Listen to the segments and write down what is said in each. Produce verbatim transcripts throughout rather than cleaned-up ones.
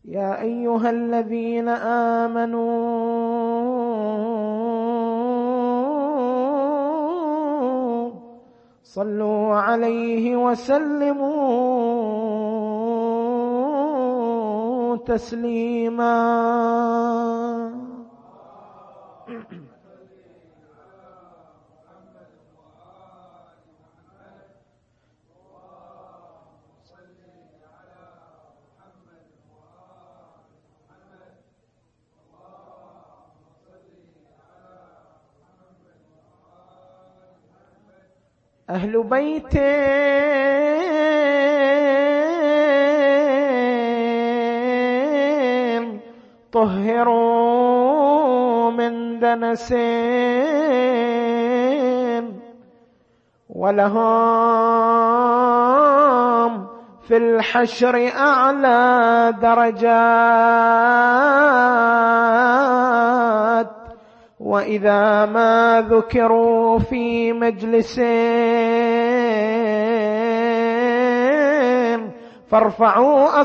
يا أيها الذين آمنوا صلوا عليه وسلموا تسليما. أهل بيت طهروا من دنس ولهم في الحشر أعلى درجات، وإذا ما ذكروا في مجلس فارفعوا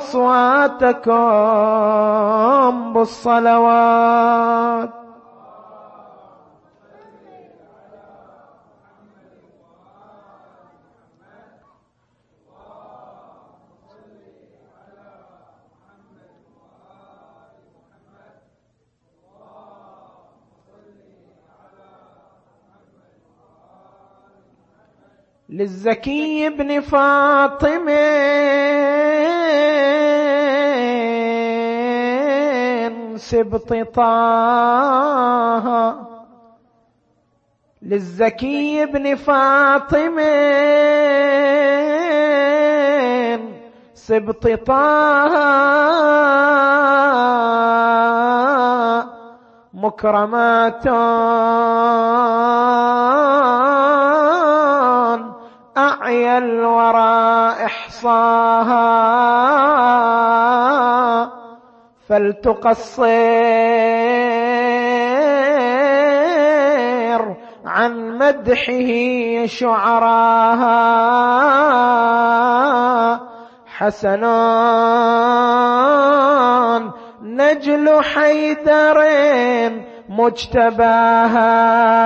أصواتكم بالصلوات. للزكي بن فاطمة سبط طه، للزكي بن فاطمة سبط طه مكرمات أعيا الورى إحصاها، فلتقصر عن مدحه شعراها. حسن نجل حيدر مجتباها،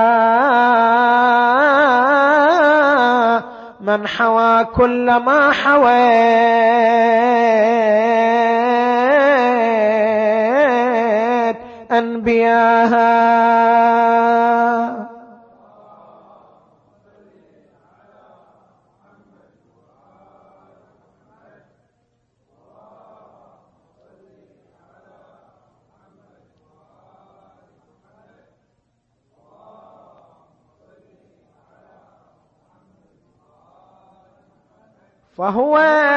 من حوى كل ما حويت أنبياها. فهو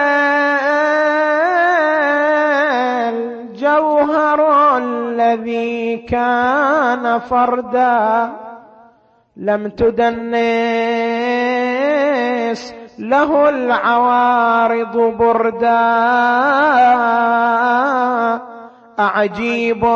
الجوهر الذي كان فردا لم تدنس له العوارض بردا، أعجيب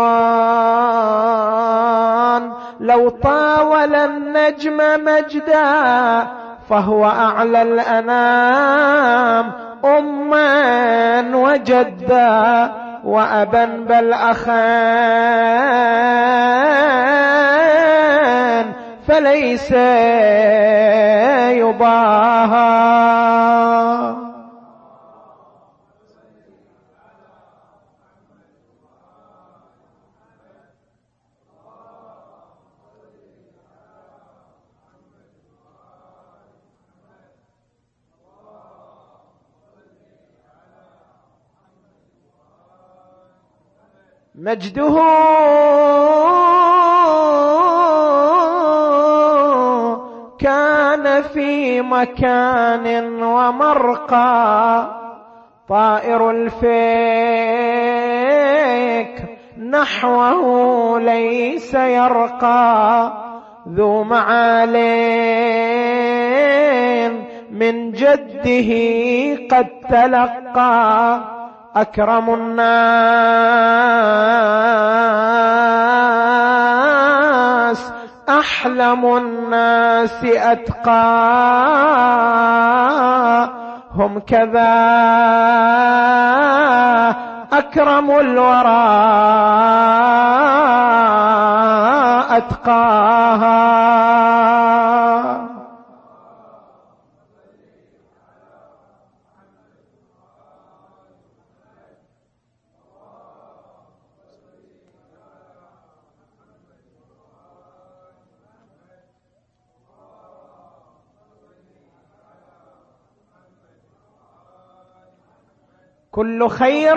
لو طاول النجم مجدا، فهو أعلى الأنام أما وجدا وأبا بل أخان فليس يضاهى. مجده كان في مكان ومرقى، طائر الفيك نحوه ليس يرقى، ذو معالٍ من جده قد تلقى، أكرم الناس أحلم الناس أتقى، هم كذا أكرم الورى أتقاها. كل خير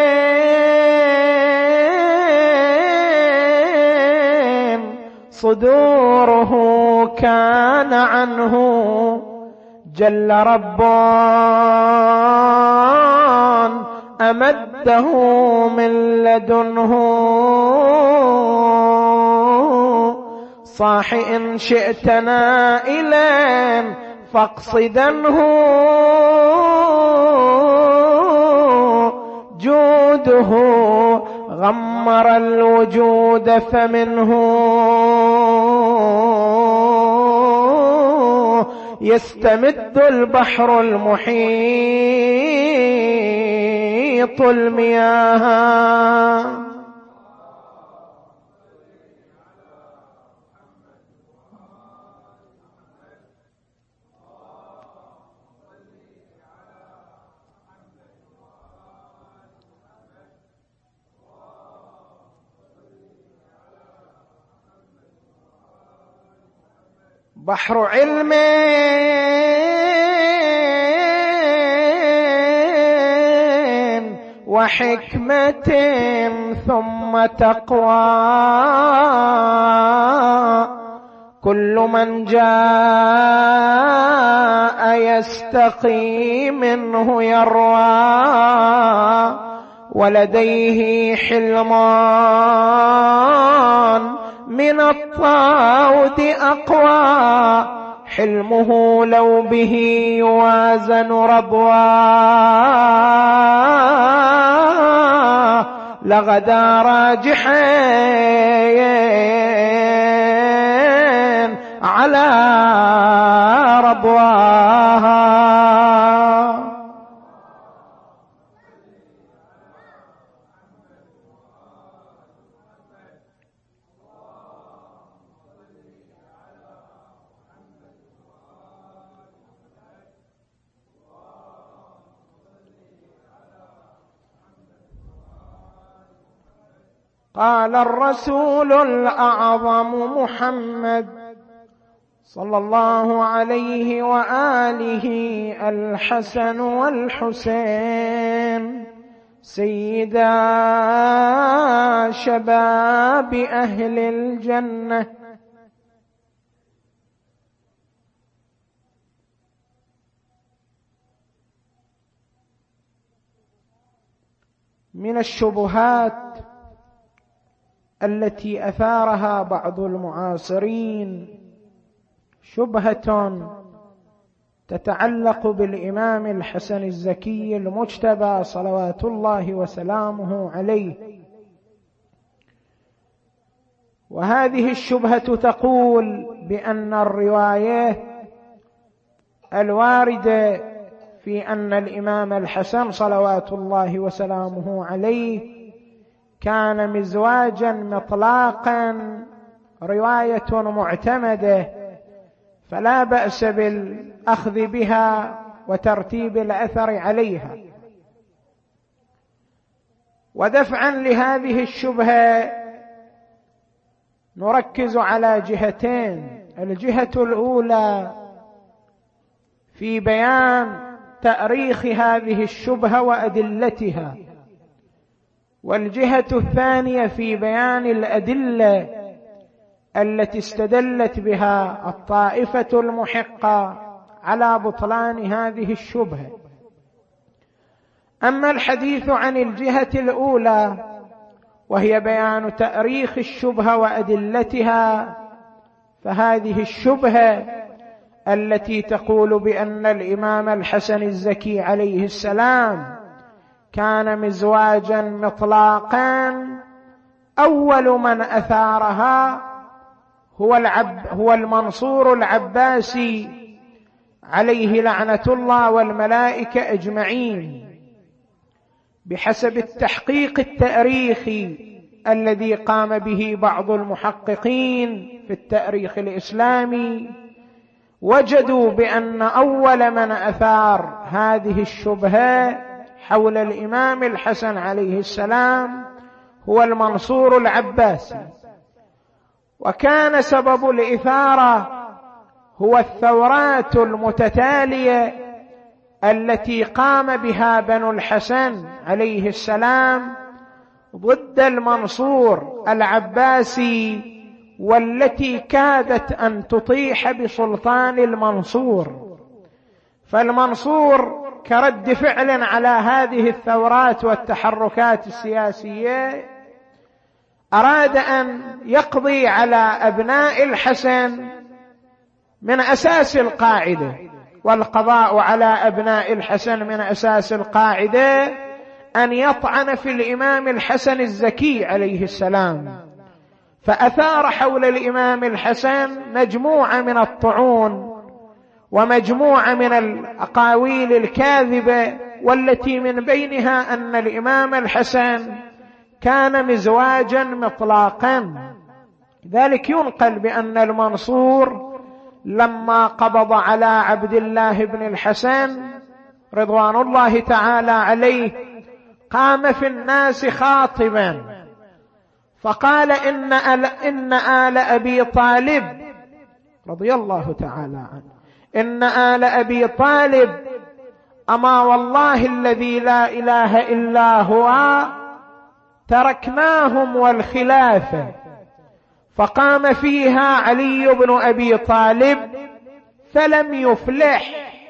صدوره كان عنه جل رب أمده من لدنه. صاح إن شئت نائلا فاقصدنه جوده غمر الوجود فمنه يستمد البحر المحيط المياه. بحر علم وحكمة ثم تقوى كل من جاء يستقي منه يروى ولديه حلمان من الطاود أقوى حلمه لو به يوازن ربوى لغدا راجحين على ربواها. قال الرسول الأعظم محمد صلى الله عليه وآله الحسن والحسين سيدا شباب أهل الجنة من الشبهات التي أثارها بعض المعاصرين شبهة تتعلق بالإمام الحسن الزكي المجتبى صلوات الله وسلامه عليه. وهذه الشبهة تقول بأن الرواية الواردة في أن الإمام الحسن صلوات الله وسلامه عليه كان مزواجا مطلاقا رواية معتمدة فلا بأس بالأخذ بها وترتيب الأثر عليها. ودفعا لهذه الشبهة نركز على جهتين. الجهة الأولى في بيان تأريخ هذه الشبهة وأدلتها، والجهة الثانية في بيان الأدلة التي استدلت بها الطائفة المحقة على بطلان هذه الشبهة. أما الحديث عن الجهة الأولى وهي بيان تأريخ الشبهة وأدلتها، فهذه الشبهة التي تقول بأن الإمام الحسن الزكي عليه السلام كان مزواجا مطلاقا أول من أثارها هو العب هو المنصور العباسي عليه لعنة الله والملائكة أجمعين، بحسب التحقيق التاريخي الذي قام به بعض المحققين في التاريخ الإسلامي، وجدوا بأن أول من أثار هذه الشبهة حول الإمام الحسن عليه السلام هو المنصور العباسي، وكان سبب الإثارة هو الثورات المتتالية التي قام بها بنو الحسن عليه السلام ضد المنصور العباسي، والتي كادت أن تطيح بسلطان المنصور. فالمنصور كرد فعل على هذه الثورات والتحركات السياسية أراد أن يقضي على أبناء الحسن من أساس القاعدة، والقضاء على أبناء الحسن من أساس القاعدة أن يطعن في الإمام الحسن الزكي عليه السلام، فأثار حول الإمام الحسن مجموعة من الطعون ومجموعة من الأقاويل الكاذبة، والتي من بينها أن الإمام الحسن كان مزواجا مطلقا. ذلك ينقل بأن المنصور لما قبض على عبد الله بن الحسن رضوان الله تعالى عليه قام في الناس خاطبا فقال إن آل, إن آل أبي طالب رضي الله تعالى عنه إن آل أبي طالب أما والله الذي لا إله إلا هو تركناهم والخلافة. فقام فيها علي بن أبي طالب فلم يفلح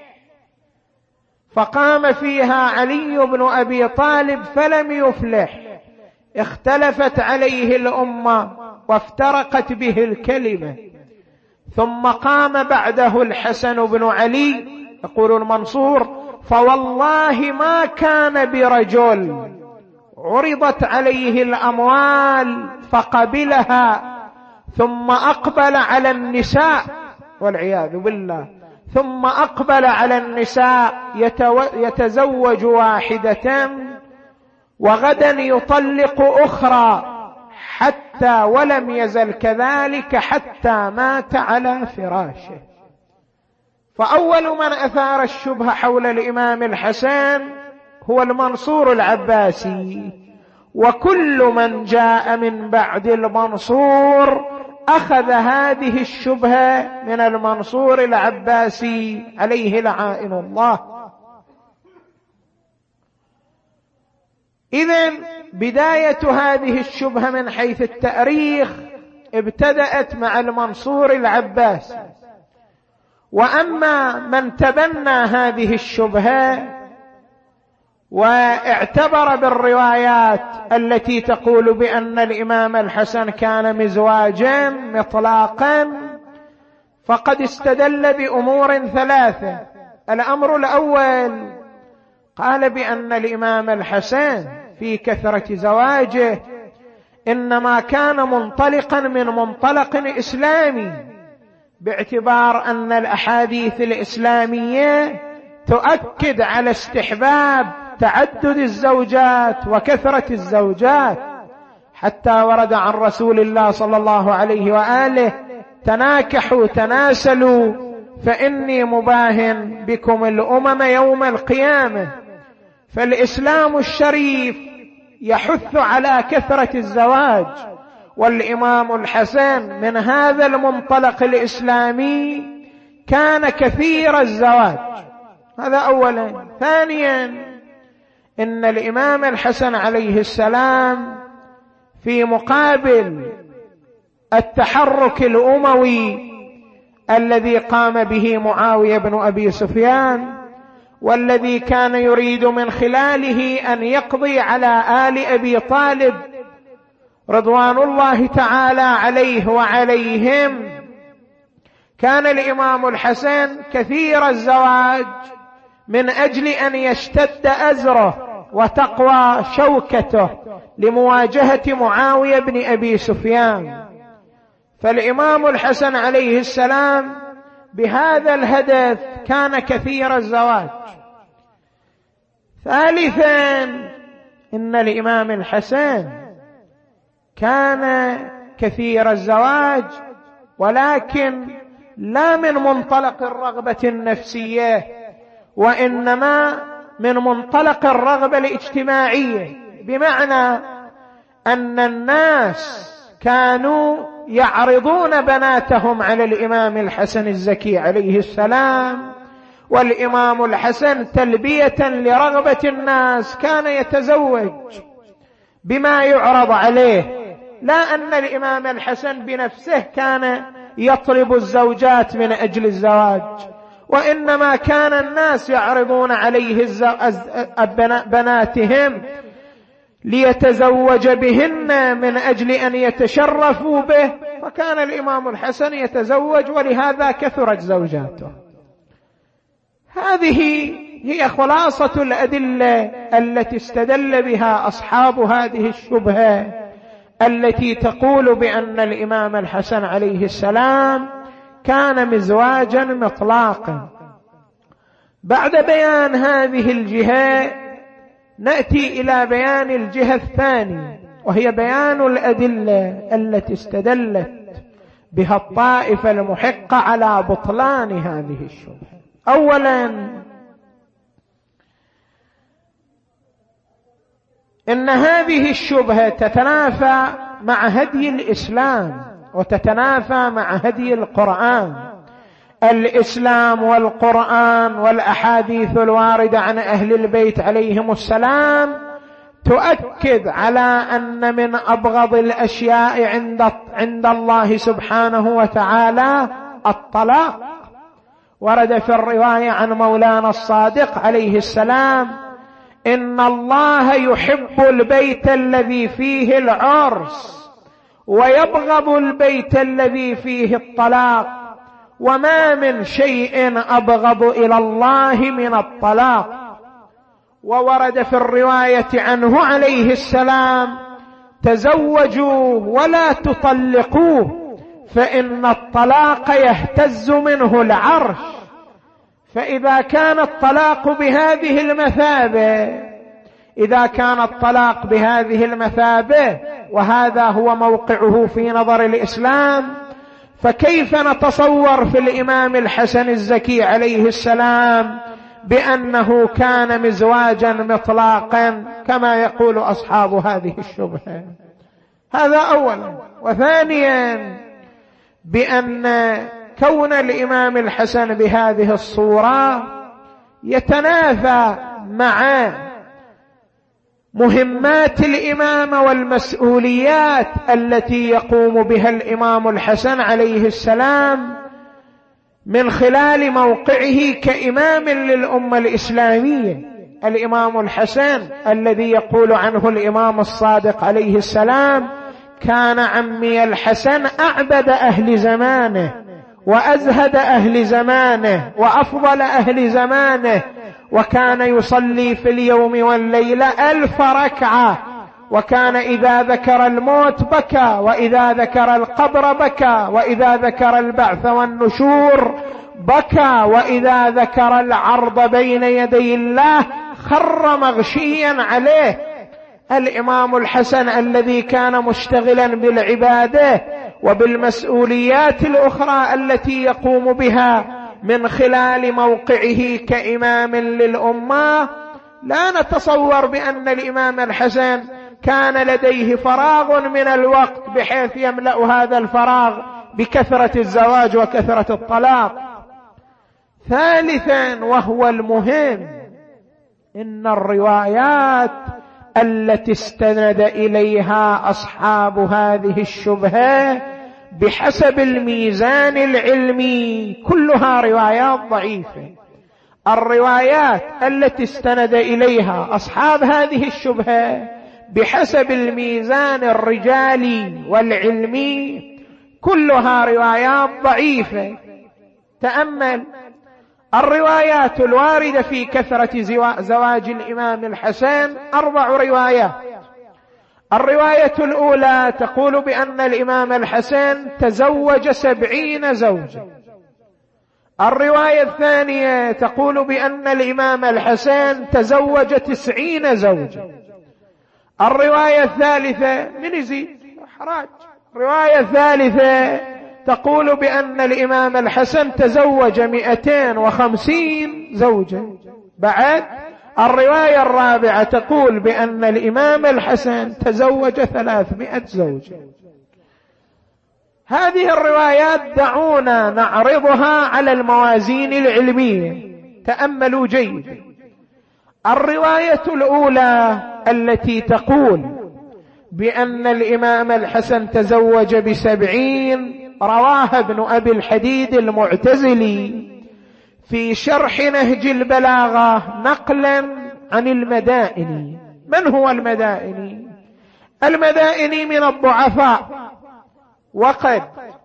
فقام فيها علي بن أبي طالب فلم يفلح اختلفت عليه الأمة وافترقت به الكلمة. ثم قام بعده الحسن بن علي، يقول المنصور: فوالله ما كان برجل عرضت عليه الأموال فقبلها ثم أقبل على النساء والعياذ بالله ثم أقبل على النساء يتزوج واحدة وغدا يطلق أخرى، حتى ولم يزل كذلك حتى مات على فراشه. فأول من أثار الشبهة حول الإمام الحسن هو المنصور العباسي، وكل من جاء من بعد المنصور أخذ هذه الشبهة من المنصور العباسي عليه لعائن الله. إذن بداية هذه الشبهة من حيث التاريخ ابتدأت مع المنصور العباسي. وأما من تبنى هذه الشبهة واعتبر بالروايات التي تقول بأن الإمام الحسن كان مزواجا مطلقا، فقد استدل بأمور ثلاثة. الأمر الأول قال بأن الإمام الحسن في كثرة زواجه إنما كان منطلقا من منطلق إسلامي، باعتبار أن الأحاديث الإسلامية تؤكد على استحباب تعدد الزوجات وكثرة الزوجات، حتى ورد عن رسول الله صلى الله عليه وآله: تناكحوا تناسلوا فإني مباهن بكم الأمم يوم القيامة. فالإسلام الشريف يحث على كثرة الزواج، والإمام الحسن من هذا المنطلق الإسلامي كان كثير الزواج. هذا أولا. ثانيا، إن الإمام الحسن عليه السلام في مقابل التحرك الأموي الذي قام به معاوية بن أبي سفيان، والذي كان يريد من خلاله أن يقضي على آل أبي طالب رضوان الله تعالى عليه وعليهم، كان الإمام الحسن كثير الزواج من أجل أن يشتد أزره وتقوى شوكته لمواجهة معاوية بن أبي سفيان. فالإمام الحسن عليه السلام بهذا الهدف كان كثير الزواج. ثالثا، إن الإمام الحسن كان كثير الزواج، ولكن لا من منطلق الرغبة النفسية، وإنما من منطلق الرغبة الاجتماعية، بمعنى أن الناس كانوا يعرضون بناتهم على الإمام الحسن الزكي عليه السلام، والإمام الحسن تلبية لرغبة الناس كان يتزوج بما يعرض عليه، لا أن الإمام الحسن بنفسه كان يطلب الزوجات من أجل الزواج، وإنما كان الناس يعرضون عليه بناتهم ليتزوج بهن من أجل أن يتشرفوا به، فكان الإمام الحسن يتزوج، ولهذا كثرت زوجاته. هذه هي خلاصة الأدلة التي استدل بها أصحاب هذه الشبهة التي تقول بأن الإمام الحسن عليه السلام كان مزواجا مطلاقا. بعد بيان هذه الجهة نأتي إلى بيان الجهة الثانية، وهي بيان الأدلة التي استدلت بها الطائفة المحقة على بطلان هذه الشبهة. أولا، إن هذه الشبهة تتنافى مع هدي الإسلام وتتنافى مع هدي القرآن. الإسلام والقرآن والأحاديث الواردة عن أهل البيت عليهم السلام تؤكد على أن من أبغض الأشياء عند عند الله سبحانه وتعالى الطلاق. ورد في الرواية عن مولانا الصادق عليه السلام: إن الله يحب البيت الذي فيه العرس ويبغض البيت الذي فيه الطلاق، وما من شيء أبغض إلى الله من الطلاق. وورد في الرواية عنه عليه السلام: تزوجوا ولا تطلقوه فإن الطلاق يهتز منه العرش. فإذا كان الطلاق بهذه المثابة إذا كان الطلاق بهذه المثابة وهذا هو موقعه في نظر الإسلام، فكيف نتصور في الإمام الحسن الزكي عليه السلام بأنه كان مزواجا مطلاقا كما يقول أصحاب هذه الشبهة؟ هذا أولا. وثانيا، بأن كون الإمام الحسن بهذه الصورة يتنافى مع مهمات الإمامة والمسؤوليات التي يقوم بها الإمام الحسن عليه السلام من خلال موقعه كإمام للأمة الإسلامية. الإمام الحسن الذي يقول عنه الإمام الصادق عليه السلام: كان عمي الحسن أعبد أهل زمانه وأزهد أهل زمانه وأفضل أهل زمانه، وكان يصلي في اليوم والليلة ألف ركعة، وكان إذا ذكر الموت بكى، وإذا ذكر القبر بكى، وإذا ذكر البعث والنشور بكى، وإذا ذكر العرض بين يدي الله خر مغشيا عليه. الإمام الحسن الذي كان مشتغلا بالعبادة وبالمسؤوليات الأخرى التي يقوم بها من خلال موقعه كإمام للأمة، لا نتصور بأن الإمام الحسن كان لديه فراغ من الوقت بحيث يملأ هذا الفراغ بكثرة الزواج وكثرة الطلاق. ثالثا وهو المهم، إن الروايات التي استند إليها أصحاب هذه الشبهة بحسب الميزان العلمي كلها روايات ضعيفة. الروايات التي استند إليها أصحاب هذه الشبهة بحسب الميزان الرجالي والعلمي كلها روايات ضعيفة. تأمل الروايات الواردة في كثرة زواج الإمام الحسن أربع روايات. الرواية الأولى تقول بأن الإمام الحسن تزوج سبعين زوجة. الرواية الثانية تقول بأن الإمام الحسن تزوج تسعين زوجة. الرواية الثالثة من يزيد حراج. الرواية الثالثة تقول بأن الإمام الحسن تزوج مئتين وخمسين زوجة. بعد الرواية الرابعة تقول بأن الإمام الحسن تزوج ثلاثمائة زوجة. هذه الروايات دعونا نعرضها على الموازين العلمية. تأملوا جيدا. الرواية الأولى التي تقول بأن الإمام الحسن تزوج بسبعين رواها ابن أبي الحديد المعتزلي في شرح نهج البلاغة نقلا عن المدائني. من هو المدائني؟ المدائني من الضعفاء، وقد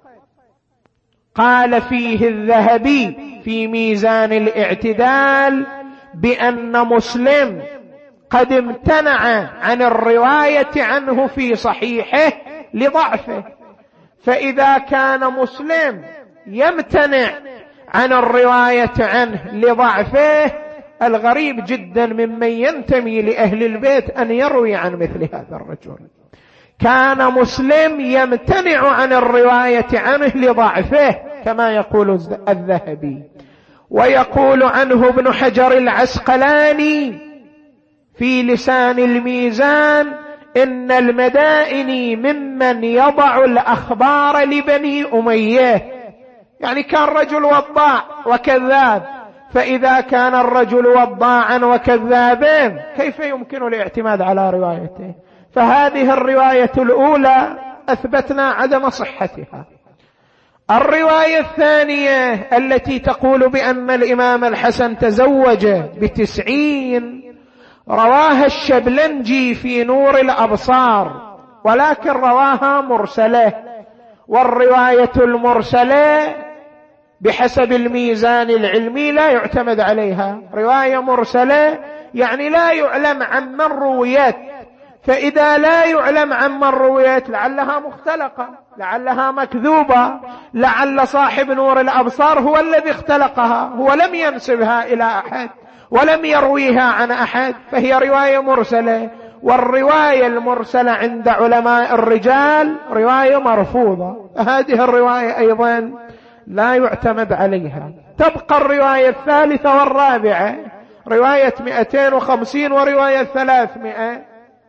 قال فيه الذهبي في ميزان الاعتدال بأن مسلم قد امتنع عن الرواية عنه في صحيحه لضعفه. فإذا كان مسلم يمتنع عن الرواية عنه لضعفه، الغريب جدا ممن ينتمي لأهل البيت أن يروي عن مثل هذا الرجل. كان مسلم يمتنع عن الرواية عنه لضعفه كما يقول الذهبي. ويقول عنه ابن حجر العسقلاني في لسان الميزان إن المدائني ممن يضع الأخبار لبني أمية، يعني كان رجل وضاع وكذاب. فإذا كان الرجل وضاعا وكذابين كيف يمكن الاعتماد على روايته؟ فهذه الرواية الأولى أثبتنا عدم صحتها. الرواية الثانية التي تقول بأن الإمام الحسن تزوج بتسعين رواها الشبلنجي في نور الأبصار، ولكن رواها مرسلة. والرواية المرسلة بحسب الميزان العلمي لا يعتمد عليها. رواية مرسلة يعني لا يعلم عن من رويت، فإذا لا يعلم عن من رويت لعلها مختلقة، لعلها مكذوبة، لعل صاحب نور الأبصار هو الذي اختلقها، هو لم ينسبها إلى أحد ولم يرويها عن أحد، فهي رواية مرسلة. والرواية المرسلة عند علماء الرجال رواية مرفوضة، هذه الرواية أيضا لا يعتمد عليها. تبقى الرواية الثالثة والرابعة، رواية مئتين وخمسين ورواية ثلاثمائة.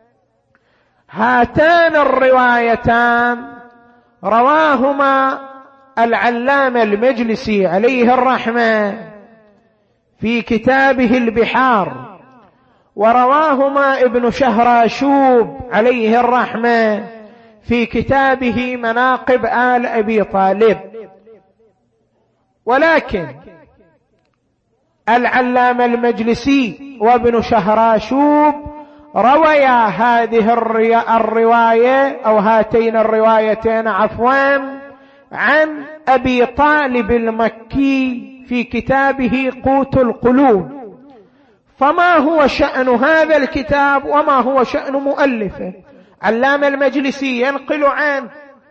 هاتان الروايتان رواهما العلامة المجلسي عليه الرحمة في كتابه البحار، ورواهما ابن شهراشوب عليه الرحمة في كتابه مناقب آل أبي طالب. ولكن العلامة المجلسي وابن شهراشوب رويا هذه الرواية أو هاتين الروايتين عفوا عن أبي طالب المكي في كتابه قوت القلوب. فما هو شأن هذا الكتاب وما هو شأن مؤلفه؟ علامة المجلسي ينقل عنه،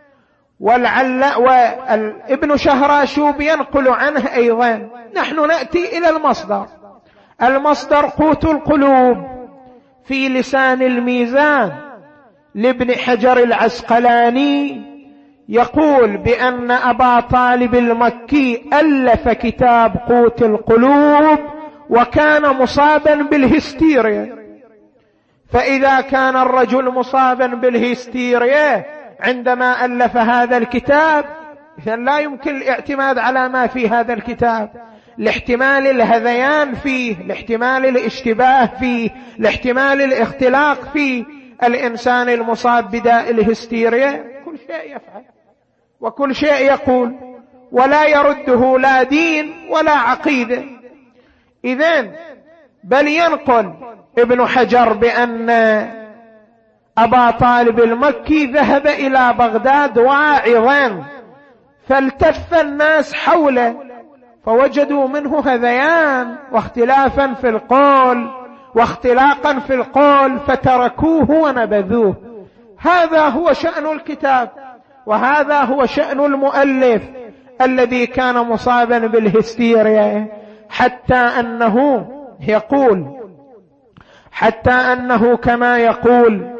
وابن شهراشوب ينقل عنه أيضا. نحن نأتي إلى المصدر. المصدر قوت القلوب في لسان الميزان لابن حجر العسقلاني، يقول بأن أبا طالب المكي ألف كتاب قوت القلوب وكان مصابا بالهستيريا. فإذا كان الرجل مصابا بالهستيريا عندما ألف هذا الكتاب، إذن لا يمكن الاعتماد على ما في هذا الكتاب، لاحتمال الهذيان فيه، لاحتمال الاشتباه فيه، لاحتمال الاختلاق فيه. الإنسان المصاب بداء الهستيريا كل شيء يفعل وكل شيء يقول، ولا يرده لا دين ولا عقيدة. إذن بل ينقل ابن حجر بأن أبا طالب المكي ذهب إلى بغداد واعظا، فالتف الناس حوله فوجدوا منه هذيان واختلافا في القول واختلاقا في القول فتركوه ونبذوه. هذا هو شأن الكتاب، وهذا هو شأن المؤلف الذي كان مصابا بالهستيريا، حتى أنه يقول حتى أنه كما يقول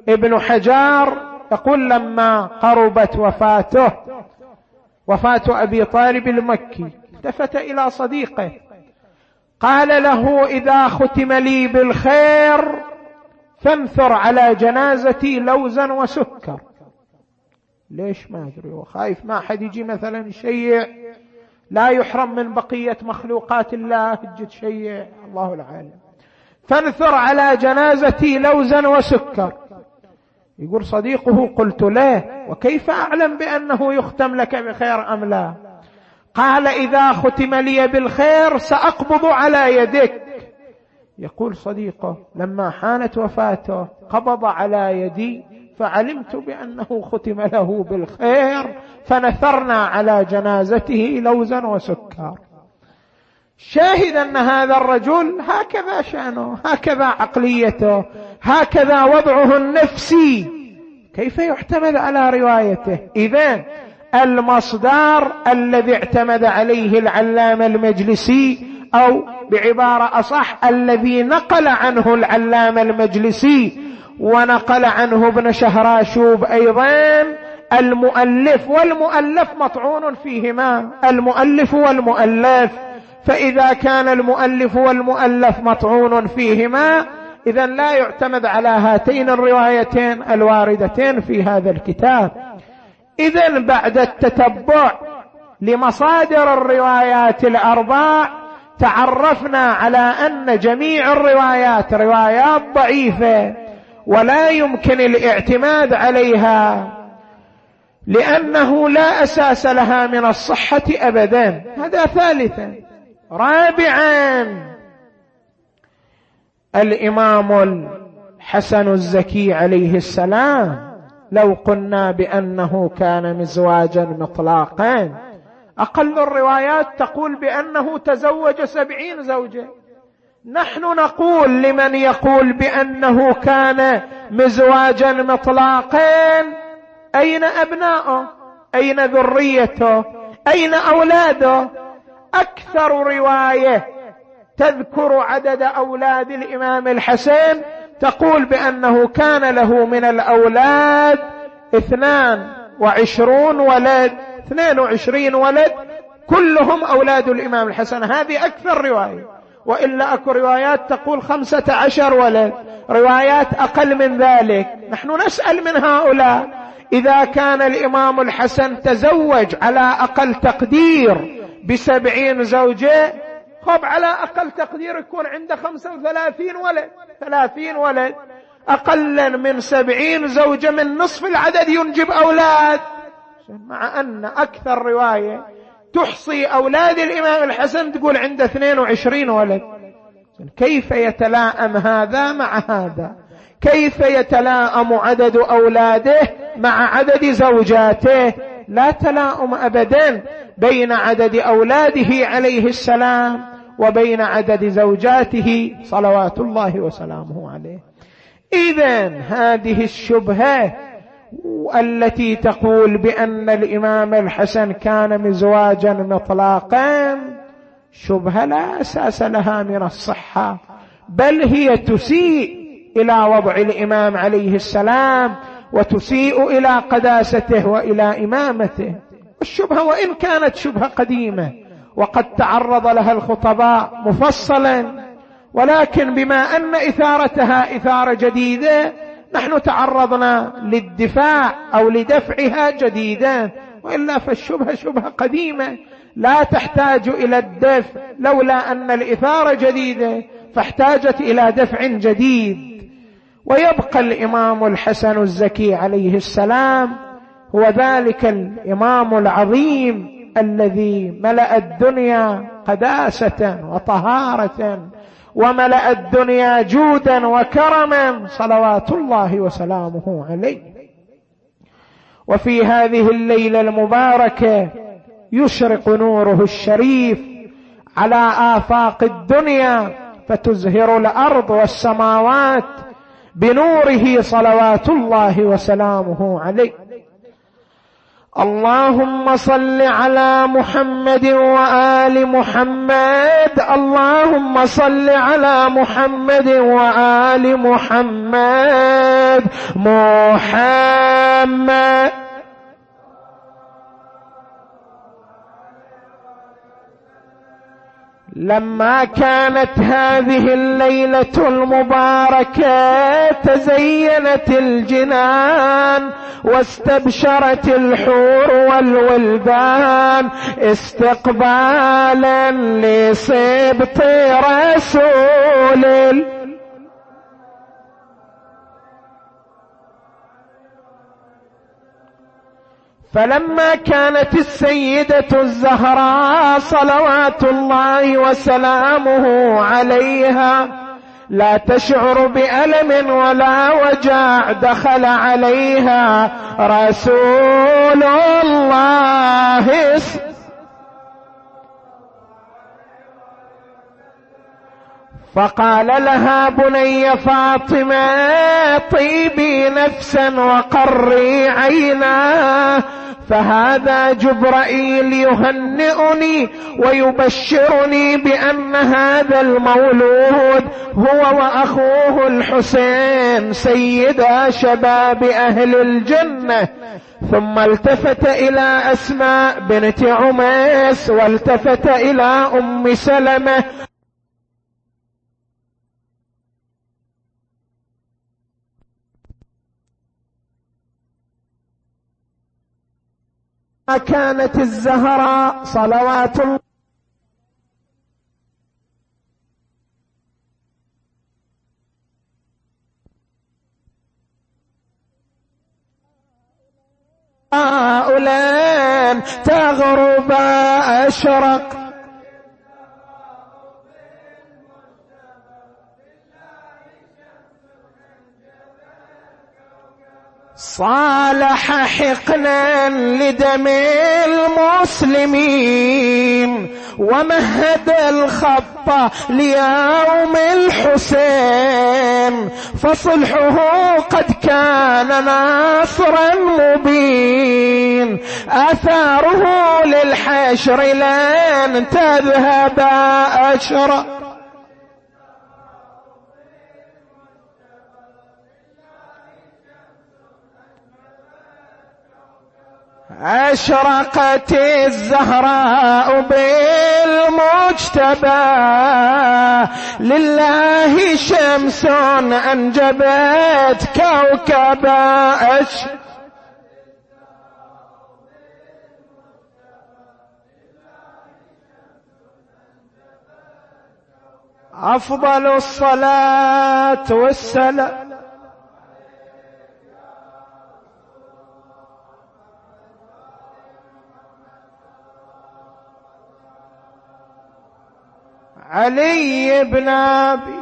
ابن حجار يقول لما قربت وفاته وفاة أبي طالب المكي التفت إلى صديقه قال له إذا ختم لي بالخير فانثر على جنازتي لوزا وسكر. ليش؟ ما أدري، وخايف ما حد يجي مثلا يشيع، لا يحرم من بقية مخلوقات الله يجي شيء، الله العالم. فانثر على جنازتي لوزا وسكر. يقول صديقه قلت له وكيف أعلم بأنه يختم لك بخير أم لا؟ قال إذا ختم لي بالخير سأقبض على يدك. يقول صديقه لما حانت وفاته قبض على يدي فعلمت بأنه ختم له بالخير فنثرنا على جنازته لوزا وسكر. شاهد أن هذا الرجل هكذا شأنه، هكذا عقليته، هكذا وضعه النفسي، كيف يعتمد على روايته؟ إذن المصدر الذي اعتمد عليه العلامة المجلسي، أو بعبارة أصح الذي نقل عنه العلامة المجلسي ونقل عنه ابن شهراشوب أيضا المؤلف، والمؤلف مطعون فيهما، المؤلف والمؤلف. فإذا كان المؤلف والمؤلف مطعون فيهما إذن لا يعتمد على هاتين الروايتين الواردتين في هذا الكتاب. إذن بعد التتبع لمصادر الروايات الأربع تعرفنا على أن جميع الروايات روايات ضعيفة ولا يمكن الاعتماد عليها لأنه لا أساس لها من الصحة أبدا. هذا ثالثا. رابعا الإمام الحسن الزكي عليه السلام لو قلنا بأنه كان مزواجا مطلقا، أقل الروايات تقول بأنه تزوج سبعين زوجة. نحن نقول لمن يقول بأنه كان مزواجا مطلقا أين أبناؤه؟ أين ذريته؟ أين أولاده؟ أكثر رواية تذكر عدد أولاد الإمام الحسن تقول بأنه كان له من الأولاد اثنان وعشرون ولد، اثنين وعشرين ولد كلهم أولاد الإمام الحسن. هذه أكثر رواية، وإلا أكو روايات تقول خمسة عشر ولد، روايات أقل من ذلك. نحن نسأل من هؤلاء إذا كان الإمام الحسن تزوج على أقل تقدير بسبعين زوجة، خب على أقل تقدير يكون عنده خمسة وثلاثين ولد، ثلاثين ولد أقل من سبعين زوجة من نصف العدد ينجب أولاد، مع أن أكثر رواية تحصي أولاد الإمام الحسن تقول عنده اثنين وعشرين ولد. كيف يتلائم هذا مع هذا؟ كيف يتلائم عدد أولاده مع عدد زوجاته؟ لا تلاؤم أبدا بين عدد أولاده عليه السلام وبين عدد زوجاته صلوات الله وسلامه عليه. إذن هذه الشبهة التي تقول بأن الإمام الحسن كان مزواجا مطلقا شبهة لا أساس لها من الصحة، بل هي تسيء إلى وضع الإمام عليه السلام وتسيء إلى قداسته وإلى إمامته. الشبهة وإن كانت شبهة قديمة وقد تعرض لها الخطباء مفصلا، ولكن بما أن إثارتها إثارة جديدة نحن تعرضنا للدفاع أو لدفعها جديدا، وإلا فالشبهة شبهة قديمة لا تحتاج إلى الدفع، لولا أن الإثارة جديدة فاحتاجت إلى دفع جديد. ويبقى الإمام الحسن الزكي عليه السلام هو ذلك الإمام العظيم الذي ملأ الدنيا قداسة وطهارة وملأ الدنيا جودا وكرما صلوات الله وسلامه عليه. وفي هذه الليلة المباركة يشرق نوره الشريف على آفاق الدنيا فتزهر الأرض والسماوات بنوره صلوات الله وسلامه عليه. اللهم صل على محمد وآل محمد. اللهم صل على محمد وآل محمد. محمد. لما كانت هذه الليلة المباركة تزينت الجنان واستبشرت الحور والولدان استقبالا لصبط رسول الله. فلما كانت السيدة الزهراء صلوات الله وسلامه عليها لا تشعر بألم ولا وجع دخل عليها رسول الله فقال لها بني فاطمة طيبي نفسا وقري عينا، فهذا جبرائيل يهنئني ويبشرني بأن هذا المولود هو وأخوه الحسين سيدا شباب أهل الجنة. ثم التفت إلى أسماء بنت عميس والتفت إلى أم سلمة كانت الزهراء صلوات الله هؤلاء تغرب أشرق صالح حقنا لدم المسلمين ومهد الخط ليوم الحسين، فصلحه قد كان ناصرا مبين، آثاره للحشر لن تذهب أشرا. أشرقت الزهراء بالمجتبى لله شمس أنجبت كوكبا. أفضل الصلاة والسلام علي بن أبي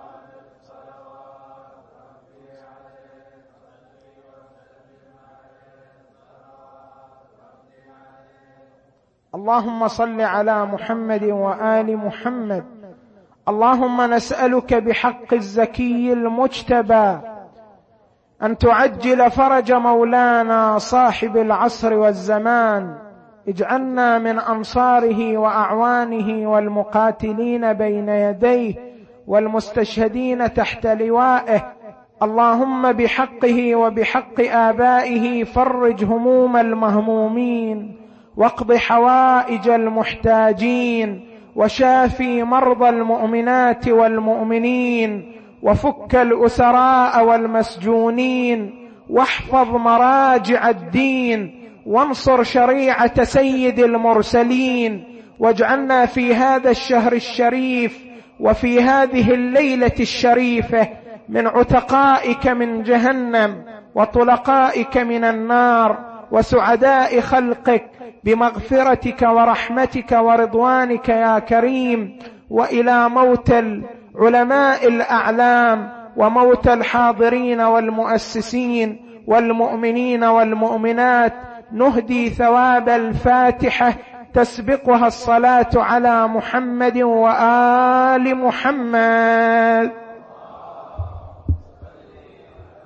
اللهم صل على محمد وآل محمد. اللهم نسألك بحق الزكي المجتبى أن تعجل فرج مولانا صاحب العصر والزمان، اجعلنا من أنصاره وأعوانه والمقاتلين بين يديه والمستشهدين تحت لوائه. اللهم بحقه وبحق آبائه فرج هموم المهمومين واقض حوائج المحتاجين وشافي مرضى المؤمنات والمؤمنين وفك الأسراء والمسجونين واحفظ مراجع الدين وانصر شريعة سيد المرسلين، واجعلنا في هذا الشهر الشريف وفي هذه الليلة الشريفة من عتقائك من جهنم وطلقائك من النار وسعداء خلقك بمغفرتك ورحمتك ورضوانك يا كريم. وإلى موت العلماء الأعلام وموت الحاضرين والمؤسسين والمؤمنين والمؤمنات نهدي ثواب الفاتحة تسبقها الصلاة على محمد وآل محمد.